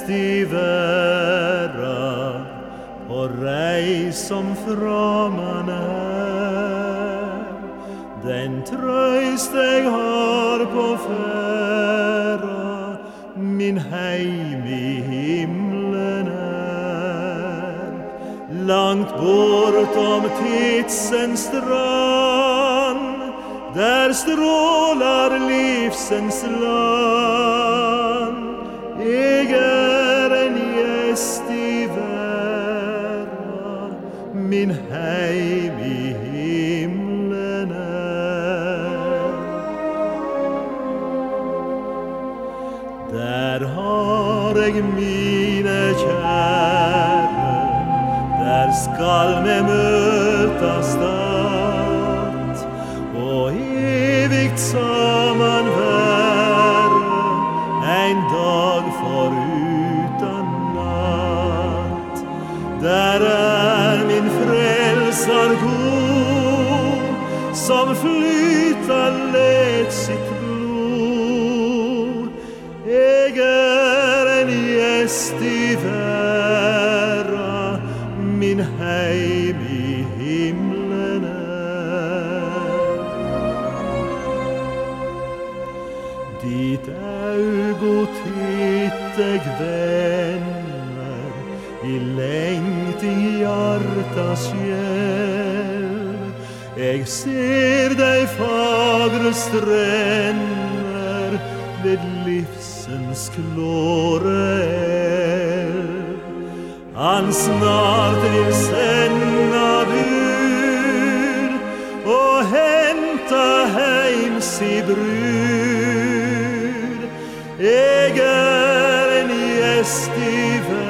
i verden, på reis som framman er. Den trøyst jeg har på færa, min heim i himlen er. Langt bortom tidsens strand, der strålar livsens land. Jeg en gjest i verden, min heim i himlen er. Der har jeg mine kjære, der skal vi møtas dat, og evigt sammen være, en dag foruten natt. Der min frelser god, som flyter let sitt blod. Jeg en gjest i verden, min heim i himlen er. Ditt augo titt jeg venner, i lengt i hjartas sjel. Jeg ser dei fagre strender, ved livsens klåre elv. Han snart vil senda bud, og henta heim si brud. Jeg en gjest i verden,